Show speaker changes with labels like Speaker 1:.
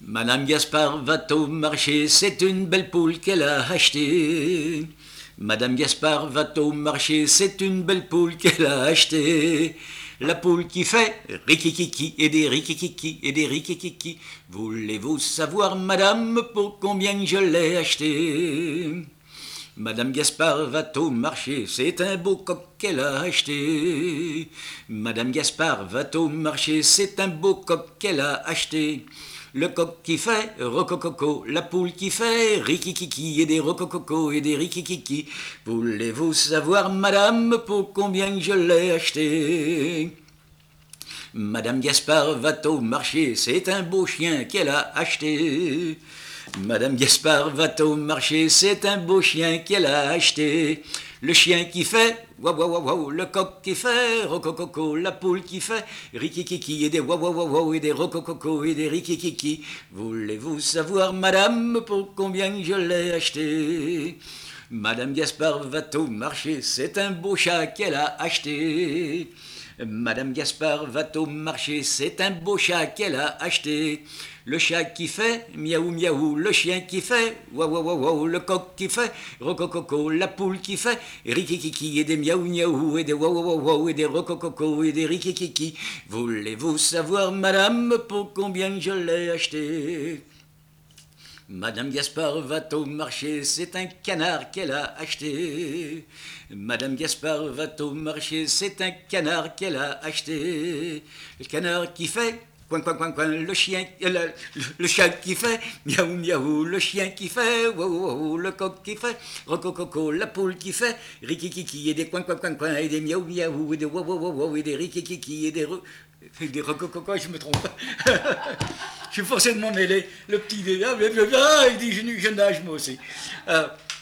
Speaker 1: Madame Gaspard va au marché, c'est une belle poule qu'elle a achetée. Madame Gaspard va au marché, c'est une belle poule qu'elle a achetée. La poule qui fait rikikiki et des rikikiki et des rikikiki. Voulez-vous savoir, madame, pour combien je l'ai achetée? Madame Gaspard va au marché, c'est un beau coq qu'elle a acheté. Madame Gaspard va au marché, c'est un beau coq qu'elle a acheté. Le coq qui fait rocococo, la poule qui fait rikikiki et des rocococo et des rikikiki. Voulez-vous savoir, madame, pour combien je l'ai acheté? Madame Gaspard va au marché, c'est un beau chien qu'elle a acheté. Madame Gaspard va au marché, c'est un beau chien qu'elle a acheté. Le chien qui fait waouh waouh waouh, le coq qui fait rocococo, la poule qui fait rikikiki et des waouh waouh waouh et des rocococo et des rikikiki. Voulez-vous savoir, madame, pour combien je l'ai acheté? Madame Gaspard va au marché, c'est un beau chat qu'elle a acheté. Madame Gaspard va au marché, c'est un beau chat qu'elle a acheté. Le chat qui fait miaou miaou, le chien qui fait waouh waouh waouh, le coq qui fait rocococo, la poule qui fait rikikiki et des miaou miaou et des waouh waouh waouh et des rocococo et des rikikiki. Voulez-vous savoir, madame, pour combien je l'ai acheté? Madame Gaspard va au marché, c'est un canard qu'elle a acheté. Madame Gaspard va au marché, c'est un canard qu'elle a acheté. Le canard qui fait coin coin coin coin, le chien, le chat qui fait miaou miaou, le chien qui fait waouh waouh, le coq qui fait rocococo, la poule qui fait rikikiki et des coin coin coin coin et des miaou miaou et des waouh waouh waouh et des rikikiki et des rocococo, je me trompe. Je suis forcé de m'en mêler. Le petit, il dit, je nage moi aussi.